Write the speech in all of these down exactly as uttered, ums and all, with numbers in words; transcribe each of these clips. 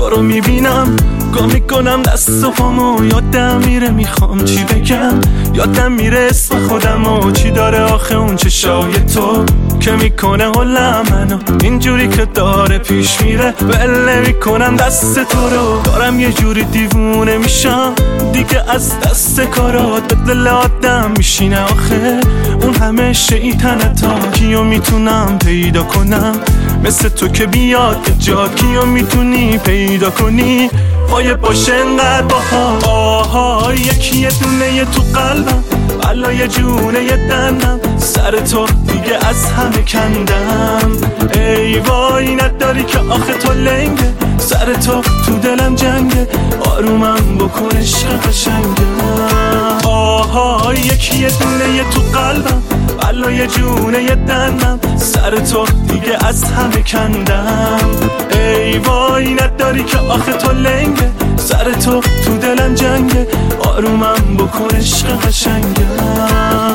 رو میبینم گم میکنم دست و پامو، یادم میره میخوام چی بگم، یادم میره اسم خودم و چی داره آخه اون چشای تو که میکنه حلم منو اینجوری که داره پیش میره. ول میکنم دست تو رو، دارم یه جوری دیوونه میشم دیگه از دست کارات، به دل آدم میشینه آخه اون همه شیطنتا. کیو میتونم پیدا کنم مثل تو که بیاد به جات، کیو میتونی پیدا کنی پای باشه انقدر باها. آها یکی یه دونه یه تو قلبم، بلای جونه یه دنم، سر تو دیگه از همه کندم. ای وای نداری که آخه تو لنگه، سر تو تو دلم جنگه، آرومم بکن عشق قشنگم. آها یکی یه دونه یه تو قلبم، بلای جونه یه دنم، سر تو دیگه از همه کندم. ای وای نداری که آخه تو لنگه، سر تو تو دلم جنگه، آرومم بکن عشق قشنگم.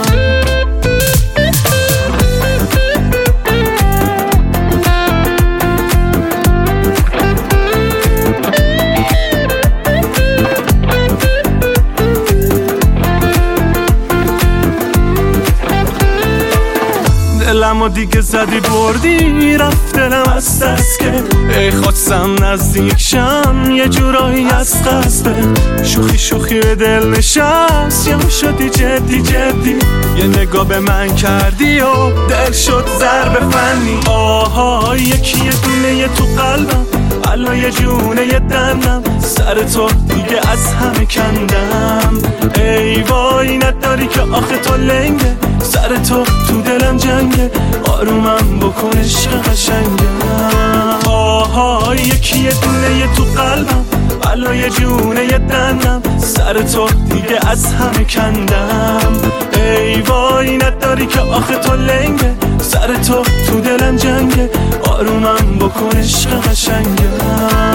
دلم و دیگه زدی بردی، رفت دلم از دست که ای خواستم نزدیک شم یه جورایی از قصده، شوخی شوخی به دل نشست یا شدی جدی جدی، یه نگاه به من کردی و دل شد ضرب فنی. آها یکی یه دونه یه تو قلبم، بلای جونه یه دنم، سر تو دیگه از همه کندم. ای وای نداری که آخه تو لنگه، سر تو تو دلم جنگه، آرومم بکن عشق قشنگم. آها یکی یه دونه یه تو قلبم، بلای جونه یه دنم، سر تو دیگه از همه کندم. ای وای نداری که آخه تو لنگه، سر تو تو دلم جنگه، آرومم بکن عشق قشنگم.